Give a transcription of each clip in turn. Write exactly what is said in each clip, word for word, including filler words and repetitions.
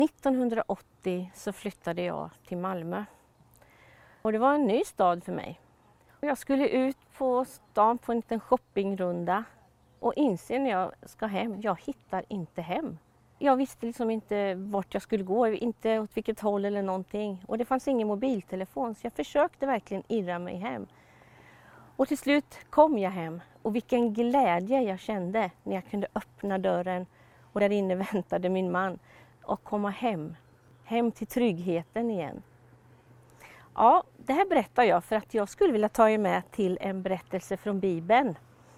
nittonhundraåttio så flyttade jag till Malmö. Och det var en ny stad för mig. Jag skulle ut på stan på en liten shoppingrunda och inser när jag ska hem, jag hittar inte hem. Jag visste liksom inte vart jag skulle gå, inte åt vilket håll eller någonting. Och det fanns ingen mobiltelefon så jag försökte verkligen irra mig hem. Och till slut kom jag hem och vilken glädje jag kände när jag kunde öppna dörren och där inne väntade min man och komma hem. Hem till tryggheten igen. Ja, det här berättar jag för att jag skulle vilja ta er med till en berättelse från Bibeln.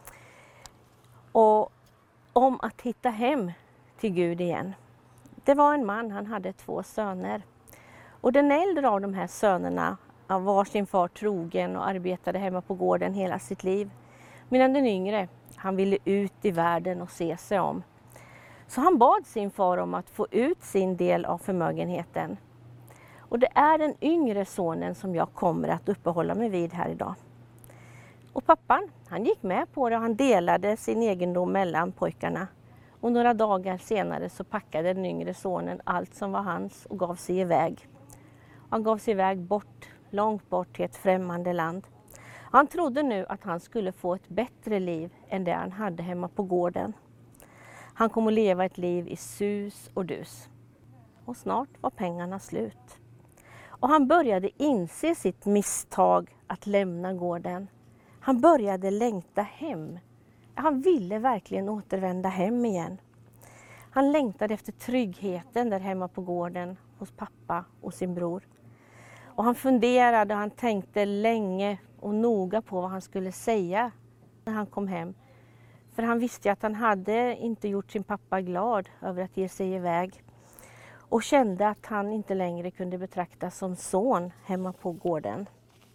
Och om att hitta hem till Gud igen. Det var en man, han hade två söner. Och den äldre av de här sönerna var sin far trogen och arbetade hemma på gården hela sitt liv. Medan den yngre, han ville ut i världen och se sig om. Så han bad sin far om att få ut sin del av förmögenheten. Och det är den yngre sonen som jag kommer att uppehålla mig vid här idag. Och pappan, han gick med på det och han delade sin egendom mellan pojkarna. Och några dagar senare så packade den yngre sonen allt som var hans och gav sig iväg. Han gav sig iväg bort, långt bort till ett främmande land. Han trodde nu att han skulle få ett bättre liv än det han hade hemma på gården. Han kom att leva ett liv i sus och dus. Och snart var pengarna slut. Och han började inse sitt misstag att lämna gården. Han började längta hem. Han ville verkligen återvända hem igen. Han längtade efter tryggheten där hemma på gården hos pappa och sin bror. Och han funderade och han tänkte länge och noga på vad han skulle säga när han kom hem. För han visste att han hade inte gjort sin pappa glad över att ge sig iväg. Och kände att han inte längre kunde betraktas som son hemma på gården.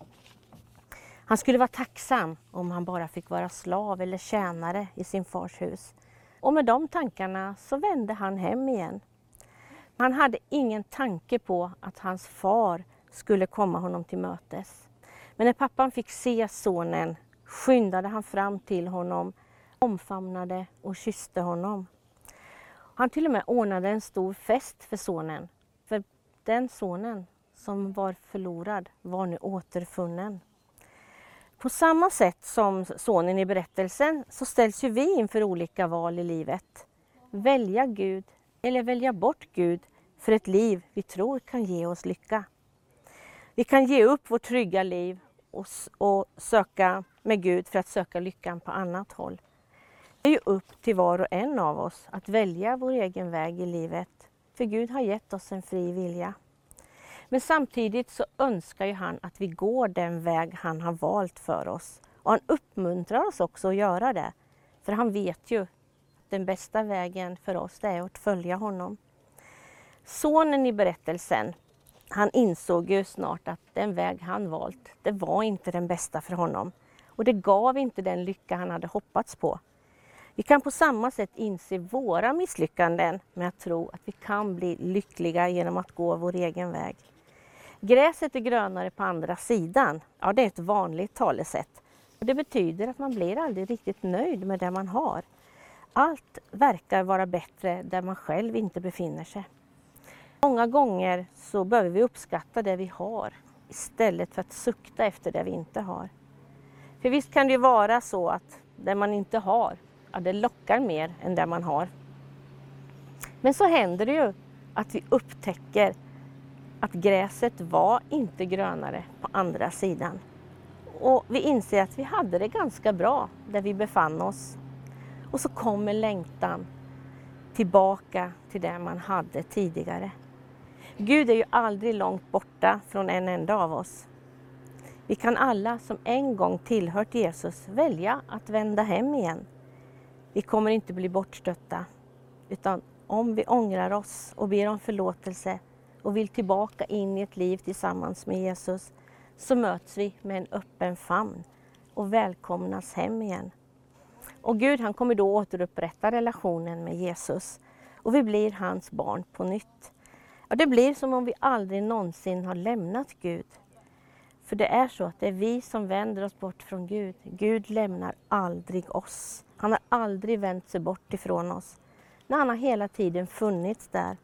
Han skulle vara tacksam om han bara fick vara slav eller tjänare i sin fars hus. Och med de tankarna så vände han hem igen. Han hade ingen tanke på att hans far skulle komma honom till mötes. Men när pappan fick se sonen skyndade han fram till honom, omfamnade och kysste honom. Han till och med ordnade en stor fest för sonen. För den sonen som var förlorad var nu återfunnen. På samma sätt som sonen i berättelsen så ställs ju vi inför olika val i livet. Välja Gud eller välja bort Gud för ett liv vi tror kan ge oss lycka. Vi kan ge upp vårt trygga liv och, och söka med Gud för att söka lyckan på annat håll. Det är ju upp till var och en av oss att välja vår egen väg i livet. För Gud har gett oss en fri vilja. Men samtidigt så önskar ju han att vi går den väg han har valt för oss. Och han uppmuntrar oss också att göra det. För han vet ju att den bästa vägen för oss det är att följa honom. Sonen i berättelsen, han insåg ju snart att den väg han valt, det var inte den bästa för honom. Och det gav inte den lycka han hade hoppats på. Vi kan på samma sätt inse våra misslyckanden med att tro att vi kan bli lyckliga genom att gå vår egen väg. Gräset är grönare på andra sidan. Ja, det är ett vanligt talesätt. Och det betyder att man blir aldrig riktigt nöjd med det man har. Allt verkar vara bättre där man själv inte befinner sig. Många gånger så behöver vi uppskatta det vi har istället för att sukta efter det vi inte har. För visst kan det ju vara så att det man inte har, ja, det lockar mer än det man har. Men så händer det ju att vi upptäcker att gräset var inte grönare på andra sidan. Och vi inser att vi hade det ganska bra där vi befann oss. Och så kommer längtan tillbaka till det man hade tidigare. Gud är ju aldrig långt borta från en enda av oss. Vi kan alla som en gång tillhört Jesus välja att vända hem igen. Vi kommer inte bli bortstötta, utan om vi ångrar oss och ber om förlåtelse och vill tillbaka in i ett liv tillsammans med Jesus, så möts vi med en öppen famn och välkomnas hem igen. Och Gud, han kommer då återupprätta relationen med Jesus och vi blir hans barn på nytt. Och det blir som om vi aldrig någonsin har lämnat Gud. För det är så att det är vi som vänder oss bort från Gud. Gud lämnar aldrig oss. Han har aldrig vänt sig bort ifrån oss. När han har hela tiden funnits där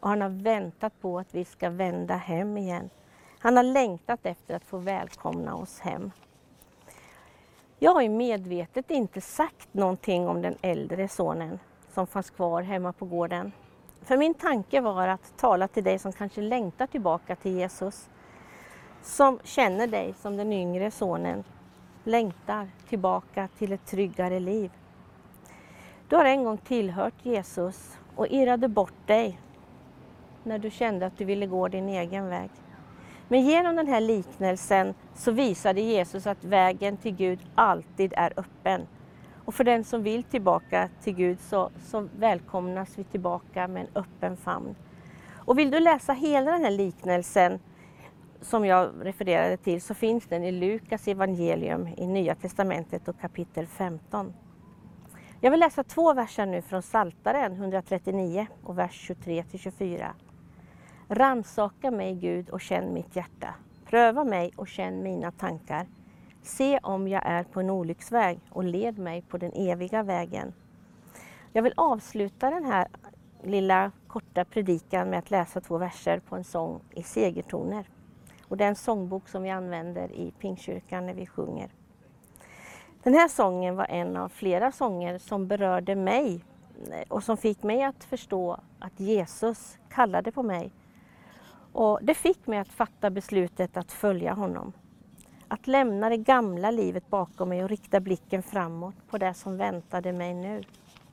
Och han har väntat på att vi ska vända hem igen. Han har längtat efter att få välkomna oss hem. Jag har ju medvetet inte sagt någonting om den äldre sonen som fanns kvar hemma på gården. För min tanke var att tala till dig som kanske längtar tillbaka till Jesus. Som känner dig som den yngre sonen längtar tillbaka till ett tryggare liv. Du har en gång tillhört Jesus och irrade bort dig när du kände att du ville gå din egen väg. Men genom den här liknelsen så visade Jesus att vägen till Gud alltid är öppen. Och för den som vill tillbaka till Gud så, så välkomnas vi tillbaka med en öppen famn. Och vill du läsa hela den här liknelsen som jag refererade till så finns den i Lukas evangelium i Nya testamentet och kapitel femton. Jag vill läsa två verser nu från Psaltaren etthundratrettionio och vers tjugotre till tjugofyra. Rannsaka mig, Gud, och känn mitt hjärta. Pröva mig och känn mina tankar. Se om jag är på en olycksväg och led mig på den eviga vägen. Jag vill avsluta den här lilla korta predikan med att läsa två verser på en sång i segertoner. Och det är en sångbok som vi använder i Pingstkyrkan när vi sjunger. Den här sången var en av flera sånger som berörde mig och som fick mig att förstå att Jesus kallade på mig. Och det fick mig att fatta beslutet att följa honom. Att lämna det gamla livet bakom mig och rikta blicken framåt på det som väntade mig nu.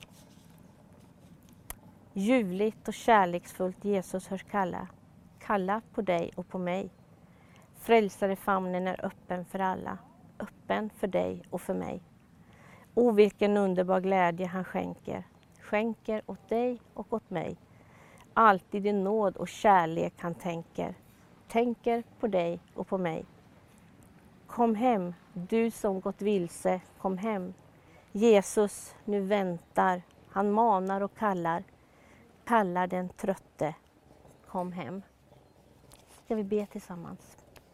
Ljuvligt och kärleksfullt Jesus hörs kalla. Kalla på dig och på mig. Frälsare famnen är öppen för alla. Öppen för dig och för mig. O vilken underbar glädje han skänker. Skänker åt dig och åt mig. Alltid i nåd och kärlek han tänker. Tänker på dig och på mig. Kom hem, du som gått vilse, kom hem. Jesus nu väntar, han manar och kallar. Kallar den trötte, kom hem. Ska vi be tillsammans?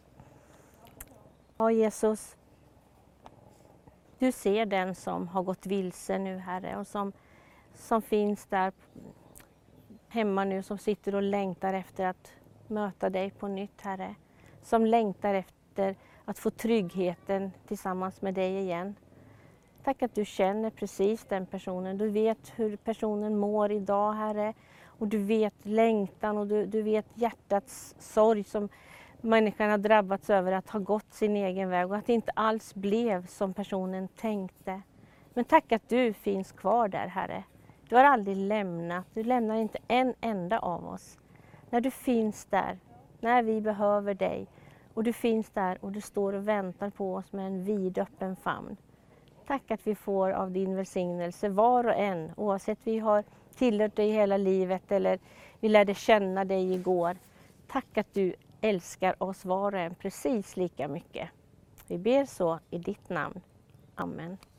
Ja, Jesus, du ser den som har gått vilse nu, Herre, och som, som finns där hemma nu, som sitter och längtar efter att möta dig på nytt, Herre. Som längtar efter att få tryggheten tillsammans med dig igen. Tack att du känner precis den personen. Du vet hur personen mår idag, Herre. Och du vet längtan och du, du vet hjärtats sorg som människan har drabbats över att ha gått sin egen väg. Och att det inte alls blev som personen tänkte. Men tack att du finns kvar där, Herre. Du har aldrig lämnat. Du lämnar inte en enda av oss. När du finns där, när vi behöver dig. Och du finns där och du står och väntar på oss med en vidöppen famn. Tack att vi får av din välsignelse var och en, oavsett vi har tillhört dig hela livet eller vi lärde känna dig igår. Tack att du älskar oss var och en precis lika mycket. Vi ber så i ditt namn. Amen.